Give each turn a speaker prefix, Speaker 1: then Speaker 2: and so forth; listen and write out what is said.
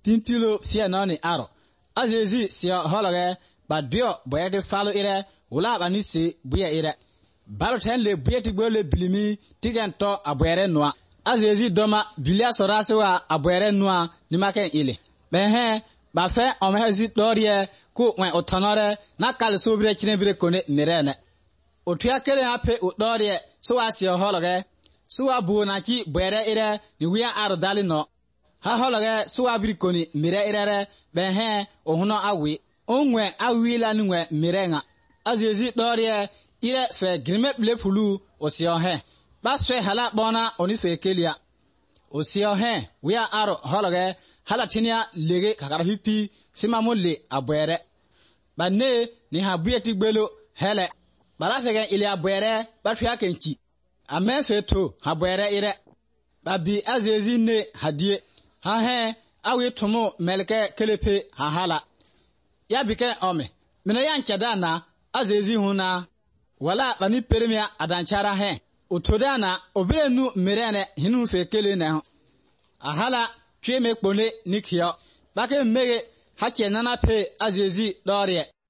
Speaker 1: pimpilo fia noni aro azezi sia hologe ba dio boyede falo ire wala banisi buya ire baloten le buya tigbole bilimi tigento abwere noa azezi doma bilia sorase wa abwere noa nimaken ile behe ba fe omhezi dorie ku wen otonore na kal sobre chinebire kone mirene otua kele ape odorie so asia hologe so abu na ki bwere ire ni wiya aro dali no ha hologe so abiri koni mire irere behe ohuno awi onwe awila nwe mirenga azezi dorie ire fe grime blepulu osio he basfe hala bona oni fe kelia osio he wiya aro hologe hala tinia lege kakara hipi simamulle abwere banne ni habueti gbelo hele bala fege ile abwere batwa kenki amen fe to habwere ire babi azezi ne hadie ha he awi tumu melke kelepe ha hala ya bike ome mina yanchada na azezi huna wala bani peremia adanchara he otodana obenu merene hinu fe kele na ahala tweme kpone nikio bake mege hake nana pe azezi dorie